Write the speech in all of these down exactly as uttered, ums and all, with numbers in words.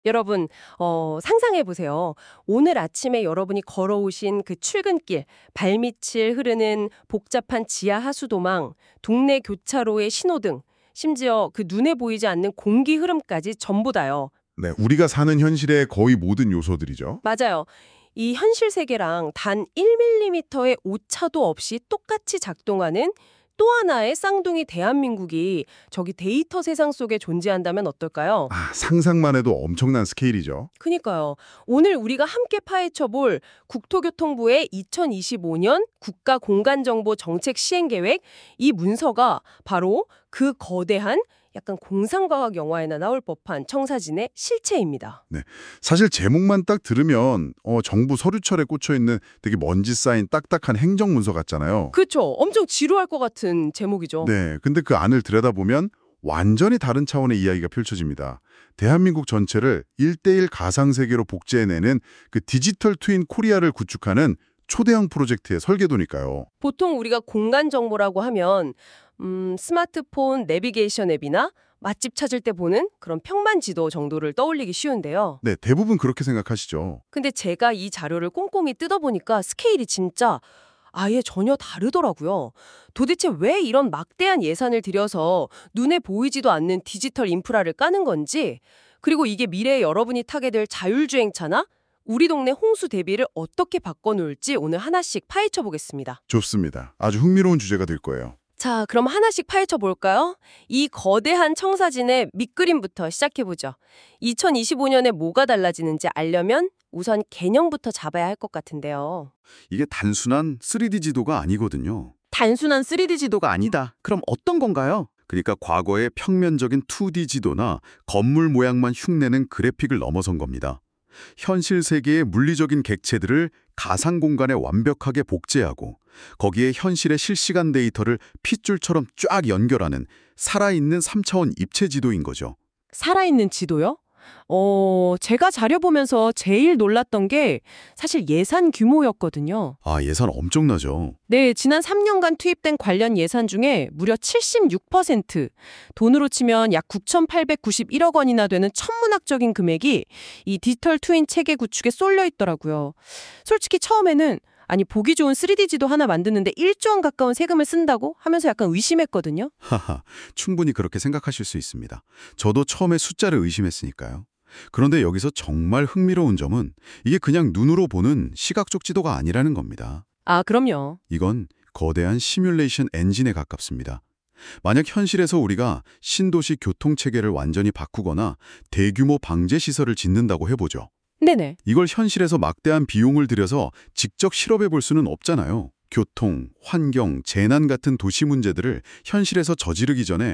여러분, 어, 상상해 보세요. 오늘 아침에 여러분이 걸어오신 그 출근길, 발밑을 흐르는 복잡한 지하 하수도망, 동네 교차로의 신호등, 심지어 그 눈에 보이지 않는 공기 흐름까지 전부 다요. 네, 우리가 사는 현실의 거의 모든 요소들이죠. 맞아요. 이 현실 세계랑 단 일 밀리미터의 오차도 없이 똑같이 작동하는 또 하나의 쌍둥이 대한민국이 저기 데이터 세상 속에 존재한다면 어떨까요? 아, 상상만 해도 엄청난 스케일이죠. 그니까요. 오늘 우리가 함께 파헤쳐볼 국토교통부의 이천이십오 년 국가공간정보정책 시행계획, 이 문서가 바로 그 거대한 약간 공상과학 영화에나 나올 법한 청사진의 실체입니다. 네, 사실 제목만 딱 들으면 어, 정부 서류철에 꽂혀있는 되게 먼지 쌓인 딱딱한 행정문서 같잖아요. 그렇죠. 엄청 지루할 것 같은 제목이죠. 네, 근데 그 안을 들여다보면 완전히 다른 차원의 이야기가 펼쳐집니다. 대한민국 전체를 일대일 가상세계로 복제해내는 그 디지털 트윈 코리아를 구축하는 초대형 프로젝트의 설계도니까요. 보통 우리가 공간 정보라고 하면 음, 스마트폰 내비게이션 앱이나 맛집 찾을 때 보는 그런 평만 지도 정도를 떠올리기 쉬운데요. 네, 대부분 그렇게 생각하시죠. 근데 제가 이 자료를 꼼꼼히 뜯어보니까 스케일이 진짜 아예 전혀 다르더라고요. 도대체 왜 이런 막대한 예산을 들여서 눈에 보이지도 않는 디지털 인프라를 까는 건지, 그리고 이게 미래에 여러분이 타게 될 자율주행차나 우리 동네 홍수 대비를 어떻게 바꿔놓을지 오늘 하나씩 파헤쳐 보겠습니다. 좋습니다. 아주 흥미로운 주제가 될 거예요. 자, 그럼 하나씩 파헤쳐 볼까요? 이 거대한 청사진의 밑그림부터 시작해보죠. 이천이십오 년에 뭐가 달라지는지 알려면 우선 개념부터 잡아야 할 것 같은데요. 이게 단순한 쓰리디 지도가 아니거든요. 단순한 쓰리디 지도가 아니다. 그럼 어떤 건가요? 그러니까 과거의 평면적인 투디 지도나 건물 모양만 흉내낸 그래픽을 넘어선 겁니다. 현실 세계의 물리적인 객체들을 가상 공간에 완벽하게 복제하고 거기에 현실의 실시간 데이터를 핏줄처럼 쫙 연결하는 살아있는 삼 차원 입체 지도인 거죠. 살아있는 지도요? 어, 제가 자료 보면서 제일 놀랐던 게 사실 예산 규모였거든요. 아, 예산 엄청나죠. 네, 지난 삼 년간 투입된 관련 예산 중에 무려 칠십육 퍼센트, 돈으로 치면 약 구천팔백구십일억 원이나 되는 천문학적인 금액이 이 디지털 트윈 체계 구축에 쏠려 있더라고요. 솔직히 처음에는 아니 보기 좋은 쓰리디 지도 하나 만드는데 일조 원 가까운 세금을 쓴다고 하면서 약간 의심했거든요. 하하, 충분히 그렇게 생각하실 수 있습니다. 저도 처음에 숫자를 의심했으니까요. 그런데 여기서 정말 흥미로운 점은 이게 그냥 눈으로 보는 시각적 지도가 아니라는 겁니다. 아, 그럼요. 이건 거대한 시뮬레이션 엔진에 가깝습니다. 만약 현실에서 우리가 신도시 교통체계를 완전히 바꾸거나 대규모 방제시설을 짓는다고 해보죠. 네네. 이걸 현실에서 막대한 비용을 들여서 직접 실험해 볼 수는 없잖아요. 교통, 환경, 재난 같은 도시 문제들을 현실에서 저지르기 전에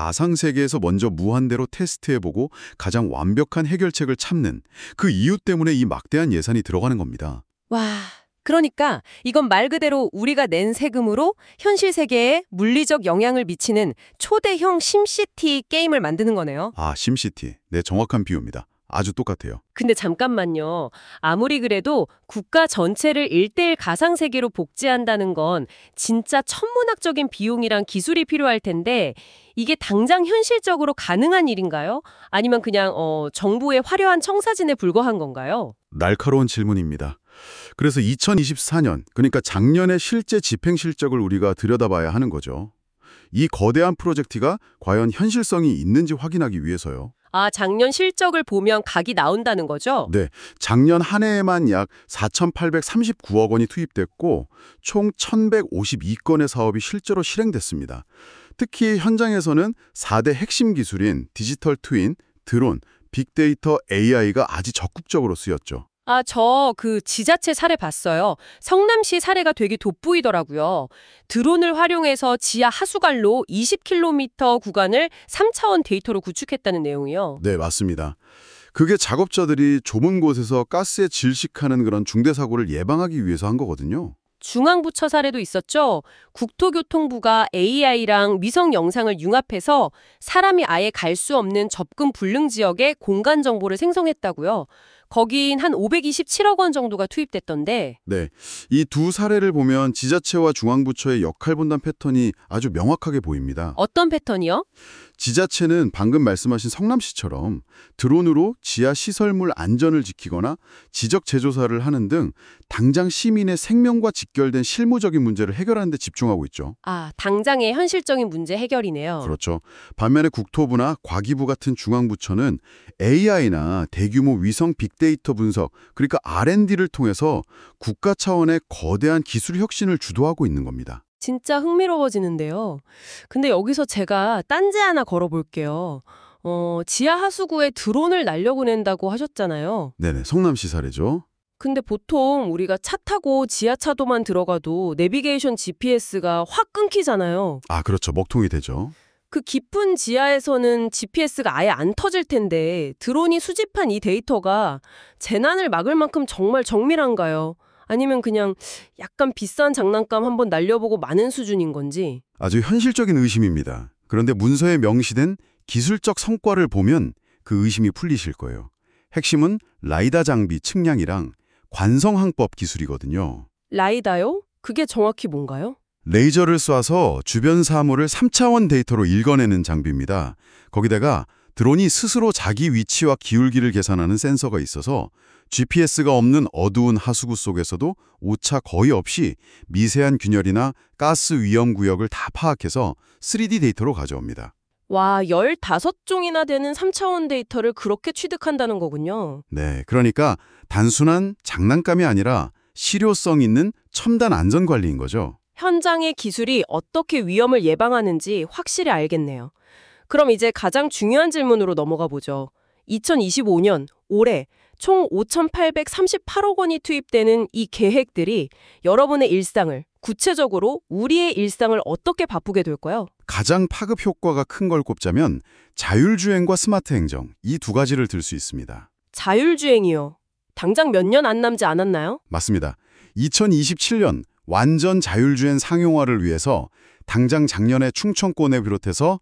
가상세계에서 먼저 무한대로 테스트해보고 가장 완벽한 해결책을 찾는 그 이유 때문에 이 막대한 예산이 들어가는 겁니다. 와, 그러니까 이건 말 그대로 우리가 낸 세금으로 현실 세계에 물리적 영향을 미치는 초대형 심시티 게임을 만드는 거네요. 아, 심시티. 네, 정확한 비유입니다. 아주 똑같아요. 근데 잠깐만요. 아무리 그래도 국가 전체를 일대일 가상세계로 복제한다는 건 진짜 천문학적인 비용이랑 기술이 필요할 텐데 이게 당장 현실적으로 가능한 일인가요? 아니면 그냥 어, 정부의 화려한 청사진에 불과한 건가요? 날카로운 질문입니다. 그래서 이천이십사 년, 그러니까 작년의 실제 집행 실적을 우리가 들여다봐야 하는 거죠. 이 거대한 프로젝트가 과연 현실성이 있는지 확인하기 위해서요. 아, 작년 실적을 보면 각이 나온다는 거죠? 네, 작년 한 해에만 약 사천팔백삼십구억 원이 투입됐고 총 천백오십이 건의 사업이 실제로 실행됐습니다. 특히 현장에서는 사 대 핵심 기술인 디지털 트윈, 드론, 빅데이터 에이아이가 아주 적극적으로 쓰였죠. 아, 저 그 지자체 사례 봤어요. 성남시 사례가 되게 돋보이더라고요. 드론을 활용해서 지하 하수관로 이십 킬로미터 구간을 삼 차원 데이터로 구축했다는 내용이요. 네, 맞습니다. 그게 작업자들이 좁은 곳에서 가스에 질식하는 그런 중대 사고를 예방하기 위해서 한 거거든요. 중앙부처 사례도 있었죠. 국토교통부가 에이아이랑 위성 영상을 융합해서 사람이 아예 갈 수 없는 접근 불능 지역에 공간 정보를 생성했다고요. 거긴 한 오백이십칠억 원 정도가 투입됐던데 네, 이 두 사례를 보면 지자체와 중앙부처의 역할 분담 패턴이 아주 명확하게 보입니다. 어떤 패턴이요? 지자체는 방금 말씀하신 성남시처럼 드론으로 지하 시설물 안전을 지키거나 지적 재조사를 하는 등 당장 시민의 생명과 직결된 실무적인 문제를 해결하는 데 집중하고 있죠. 아, 당장의 현실적인 문제 해결이네요. 그렇죠. 반면에 국토부나 과기부 같은 중앙부처는 에이아이나 대규모 위성 빅데이터 분석, 그러니까 알 앤 디를 통해서 국가 차원의 거대한 기술 혁신을 주도하고 있는 겁니다. 진짜 흥미로워지는데요. 근데 여기서 제가 딴지 하나 걸어볼게요. 어, 지하 하수구에 드론을 날려보낸다고 하셨잖아요. 네네, 성남시 사례죠. 근데 보통 우리가 차 타고 지하차도만 들어가도 내비게이션 지피에스가 확 끊기잖아요. 아, 그렇죠. 먹통이 되죠. 그 깊은 지하에서는 지피에스가 아예 안 터질 텐데 드론이 수집한 이 데이터가 재난을 막을 만큼 정말 정밀한가요? 아니면 그냥 약간 비싼 장난감 한번 날려보고 마는 수준인 건지. 아주 현실적인 의심입니다. 그런데 문서에 명시된 기술적 성과를 보면 그 의심이 풀리실 거예요. 핵심은 라이다 장비 측량이랑 관성항법 기술이거든요. 라이다요? 그게 정확히 뭔가요? 레이저를 쏴서 주변 사물을 삼 차원 데이터로 읽어내는 장비입니다. 거기다가 드론이 스스로 자기 위치와 기울기를 계산하는 센서가 있어서 지피에스가 없는 어두운 하수구 속에서도 오차 거의 없이 미세한 균열이나 가스 위험 구역을 다 파악해서 쓰리디 데이터로 가져옵니다. 와, 열다섯 종이나 되는 삼 차원 데이터를 그렇게 취득한다는 거군요. 네, 그러니까 단순한 장난감이 아니라 실효성 있는 첨단 안전관리인 거죠. 현장의 기술이 어떻게 위험을 예방하는지 확실히 알겠네요. 그럼 이제 가장 중요한 질문으로 넘어가 보죠. 이천이십오 년 올해 총 오천팔백삼십팔억 원이 투입되는 이 계획들이 여러분의 일상을, 구체적으로 우리의 일상을 어떻게 바꾸게 될까요? 가장 파급 효과가 큰 걸 꼽자면 자율주행과 스마트 행정, 이 두 가지를 들 수 있습니다. 자율주행이요. 당장 몇 년 안 남지 않았나요? 맞습니다. 이천이십칠 년 완전 자율주행 상용화를 위해서 당장 작년에 충청권에 비롯해서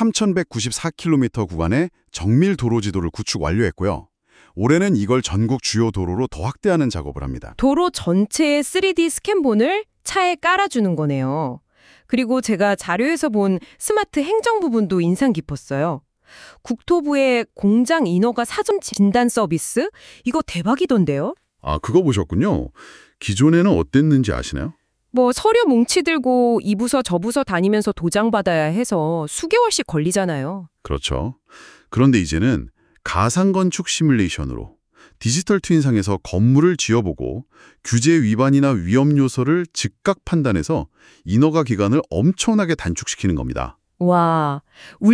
삼천백구십사 킬로미터 구간의 정밀 도로 지도를 구축 완료했고요. 올해는 이걸 전국 주요 도로로 더 확대하는 작업을 합니다. 도로 전체의 쓰리디 스캔본을 차에 깔아주는 거네요. 그리고 제가 자료에서 본 스마트 행정 부분도 인상 깊었어요. 국토부의 공장 인허가 사전 진단 서비스? 이거 대박이던데요? 아, 그거 보셨군요. 기존에는 어땠는지 아시나요? 뭐 서류 뭉치 들고 이 부서 저 부서 다니면서 도장 받아야 해서 수개월씩 걸리잖아요. 그렇죠. 그런데 이제는 가상건축 시뮬레이션으로 디지털 트윈상에서 건물을 지어보고 규제 위반이나 위험 요소를 즉각 판단해서 인허가 기간을 엄청나게 단축시키는 겁니다. 와,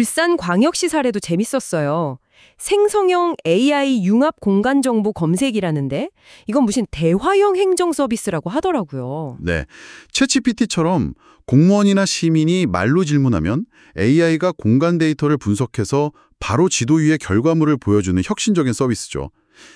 울산광역시 사례도 재밌었어요. 생성형 에이아이 융합 공간 정보 검색이라는데 이건 무슨 대화형 행정 서비스라고 하더라고요. 네, 챗지피티처럼 공무원이나 시민이 말로 질문하면 에이아이가 공간 데이터를 분석해서 바로 지도 위에 결과물을 보여주는 혁신적인 서비스죠.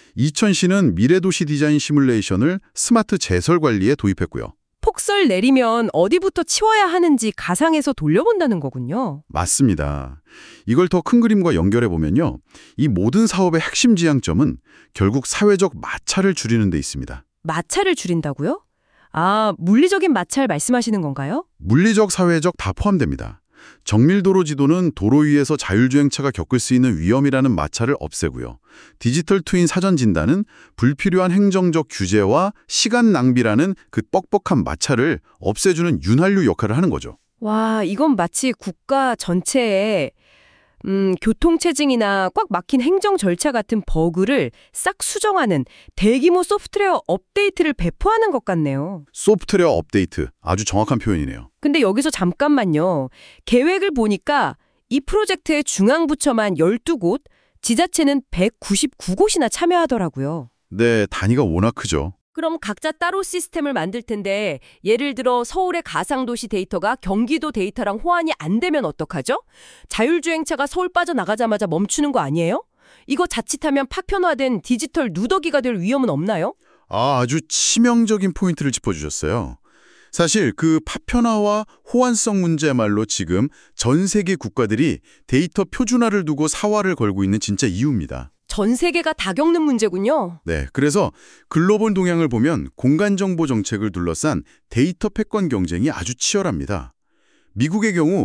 이천시는 미래도시 디자인 시뮬레이션을 스마트 제설 관리에 도입했고요. 폭설 내리면 어디부터 치워야 하는지 가상에서 돌려본다는 거군요. 맞습니다. 이걸 더 큰 그림과 연결해 보면요. 이 모든 사업의 핵심 지향점은 결국 사회적 마찰을 줄이는 데 있습니다. 마찰을 줄인다고요? 아, 물리적인 마찰 말씀하시는 건가요? 물리적, 사회적 다 포함됩니다. 정밀도로 지도는 도로 위에서 자율주행차가 겪을 수 있는 위험이라는 마찰을 없애고요. 디지털 트윈 사전 진단은 불필요한 행정적 규제와 시간 낭비라는 그 뻑뻑한 마찰을 없애주는 윤활유 역할을 하는 거죠. 와, 이건 마치 국가 전체에 음, 교통체증이나 꽉 막힌 행정 절차 같은 버그를 싹 수정하는 대규모 소프트웨어 업데이트를 배포하는 것 같네요. 소프트웨어 업데이트, 아주 정확한 표현이네요. 근데 여기서 잠깐만요. 계획을 보니까 이 프로젝트의 중앙부처만 열두 곳, 지자체는 백구십구 곳이나 참여하더라고요. 네, 단위가 워낙 크죠. 그럼 각자 따로 시스템을 만들 텐데 예를 들어 서울의 가상도시 데이터가 경기도 데이터랑 호환이 안 되면 어떡하죠? 자율주행차가 서울 빠져나가자마자 멈추는 거 아니에요? 이거 자칫하면 파편화된 디지털 누더기가 될 위험은 없나요? 아, 아주 치명적인 포인트를 짚어주셨어요. 사실 그 파편화와 호환성 문제야말로 지금 전 세계 국가들이 데이터 표준화를 두고 사활을 걸고 있는 진짜 이유입니다. 전 세계가 다 겪는 문제군요. 네, 그래서 글로벌 동향을 보면 공간정보 정책을 둘러싼 데이터 패권 경쟁이 아주 치열합니다. 미국의 경우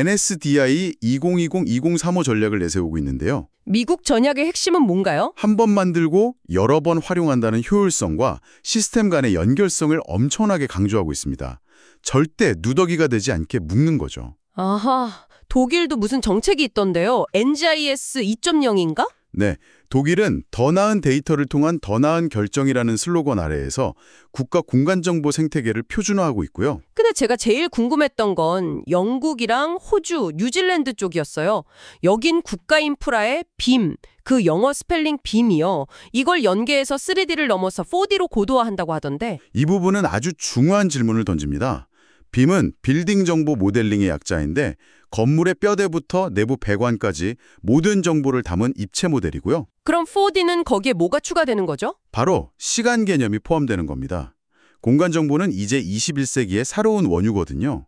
엔에스디아이 이천이십 이천삼십오 전략을 내세우고 있는데요. 미국 전략의 핵심은 뭔가요? 한 번 만들고 여러 번 활용한다는 효율성과 시스템 간의 연결성을 엄청나게 강조하고 있습니다. 절대 누더기가 되지 않게 묶는 거죠. 아하, 독일도 무슨 정책이 있던데요. 엔지아이에스 이 점 영인가? 네, 독일은 더 나은 데이터를 통한 더 나은 결정이라는 슬로건 아래에서 국가 공간정보 생태계를 표준화하고 있고요. 근데 제가 제일 궁금했던 건 영국이랑 호주, 뉴질랜드 쪽이었어요. 여긴 국가 인프라의 빔, 그 영어 스펠링 빔이요. 이걸 연계해서 쓰리디를 넘어서 포디로 고도화한다고 하던데. 이 부분은 아주 중요한 질문을 던집니다. 빔은 빌딩 정보 모델링의 약자인데 건물의 뼈대부터 내부 배관까지 모든 정보를 담은 입체 모델이고요. 그럼 포디는 거기에 뭐가 추가되는 거죠? 바로 시간 개념이 포함되는 겁니다. 공간 정보는 이제 이십일 세기의 새로운 원유거든요.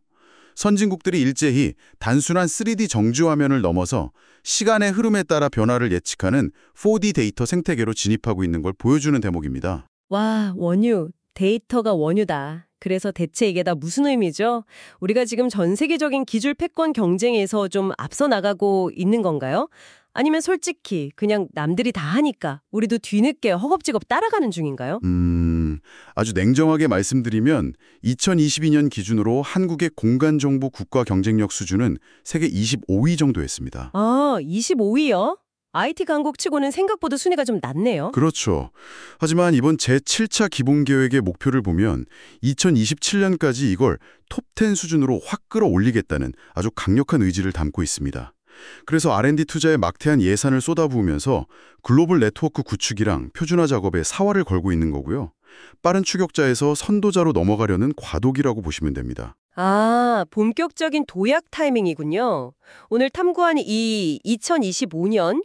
선진국들이 일제히 단순한 쓰리디 정주 화면을 넘어서 시간의 흐름에 따라 변화를 예측하는 포디 데이터 생태계로 진입하고 있는 걸 보여주는 대목입니다. 와, 원유. 데이터가 원유다. 그래서 대체 이게 다 무슨 의미죠? 우리가 지금 전 세계적인 기술 패권 경쟁에서 좀 앞서 나가고 있는 건가요? 아니면 솔직히 그냥 남들이 다 하니까 우리도 뒤늦게 허겁지겁 따라가는 중인가요? 음, 아주 냉정하게 말씀드리면 이천이십이 년 기준으로 한국의 공간정보 국가 경쟁력 수준은 세계 이십오 위 정도였습니다. 아, 이십오 위요? 아이티 강국 치고는 생각보다 순위가 좀 낮네요. 그렇죠. 하지만 이번 제칠 차 기본계획의 목표를 보면 이천이십칠 년까지 이걸 톱 텐 수준으로 확 끌어올리겠다는 아주 강력한 의지를 담고 있습니다. 그래서 알 앤 디 투자에 막대한 예산을 쏟아부으면서 글로벌 네트워크 구축이랑 표준화 작업에 사활을 걸고 있는 거고요. 빠른 추격자에서 선도자로 넘어가려는 과도기라고 보시면 됩니다. 아, 본격적인 도약 타이밍이군요. 오늘 탐구한 이 이천이십오 년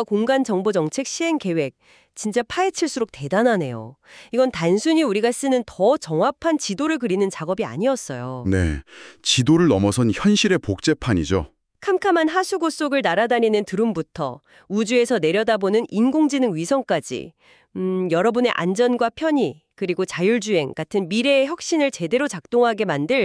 국가공간정보정책 시행계획, 진짜 파헤칠수록 대단하네요. 이건 단순히 우리가 쓰는 더 정확한 지도를 그리는 작업이 아니었어요. 네, 지도를 넘어선 현실의 복제판이죠. 캄캄한 하수구 속을 날아다니는 드론부터 우주에서 내려다보는 인공지능 위성까지 음, 여러분의 안전과 편의 그리고 자율주행 같은 미래의 혁신을 제대로 작동하게 만들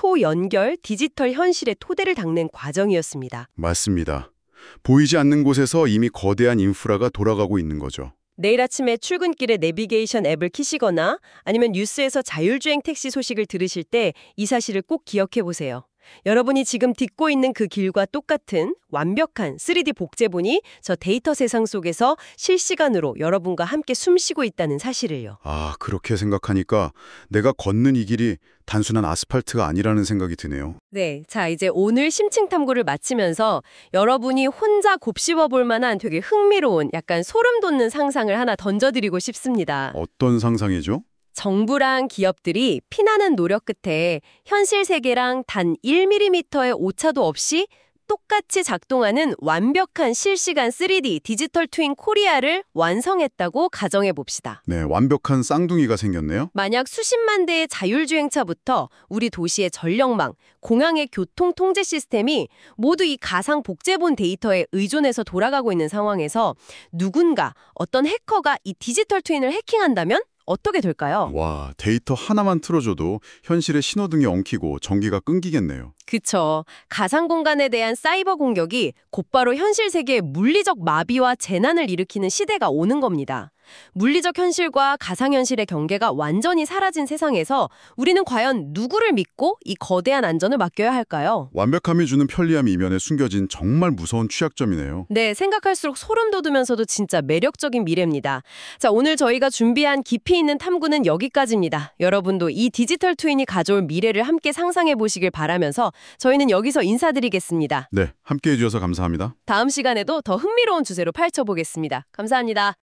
초연결 디지털 현실의 토대를 닦는 과정이었습니다. 맞습니다. 보이지 않는 곳에서 이미 거대한 인프라가 돌아가고 있는 거죠. 내일 아침에 출근길에 내비게이션 앱을 키시거나 아니면 뉴스에서 자율주행 택시 소식을 들으실 때 이 사실을 꼭 기억해 보세요. 여러분이 지금 딛고 있는 그 길과 똑같은 완벽한 쓰리디 복제본이 저 데이터 세상 속에서 실시간으로 여러분과 함께 숨쉬고 있다는 사실을요. 아, 그렇게 생각하니까 내가 걷는 이 길이 단순한 아스팔트가 아니라는 생각이 드네요. 네, 자 이제 오늘 심층 탐구를 마치면서 여러분이 혼자 곱씹어 볼 만한 되게 흥미로운 약간 소름 돋는 상상을 하나 던져드리고 싶습니다. 어떤 상상이죠? 정부랑 기업들이 피나는 노력 끝에 현실 세계랑 단 일 밀리미터의 오차도 없이 똑같이 작동하는 완벽한 실시간 쓰리디 디지털 트윈 코리아를 완성했다고 가정해 봅시다. 네, 완벽한 쌍둥이가 생겼네요. 만약 수십만 대의 자율주행차부터 우리 도시의 전력망, 공항의 교통 통제 시스템이 모두 이 가상 복제본 데이터에 의존해서 돌아가고 있는 상황에서 누군가, 어떤 해커가 이 디지털 트윈을 해킹한다면 어떻게 될까요? 와, 데이터 하나만 틀어줘도 현실의 신호등이 엉키고 전기가 끊기겠네요. 그쵸. 가상 공간에 대한 사이버 공격이 곧바로 현실 세계에 물리적 마비와 재난을 일으키는 시대가 오는 겁니다. 물리적 현실과 가상현실의 경계가 완전히 사라진 세상에서 우리는 과연 누구를 믿고 이 거대한 안전을 맡겨야 할까요? 완벽함이 주는 편리함이 이면에 숨겨진 정말 무서운 취약점이네요. 네, 생각할수록 소름 돋으면서도 진짜 매력적인 미래입니다. 자, 오늘 저희가 준비한 깊이 있는 탐구는 여기까지입니다. 여러분도 이 디지털 트윈이 가져올 미래를 함께 상상해 보시길 바라면서 저희는 여기서 인사드리겠습니다. 네, 함께해 주셔서 감사합니다. 다음 시간에도 더 흥미로운 주제로 파헤쳐보겠습니다. 감사합니다.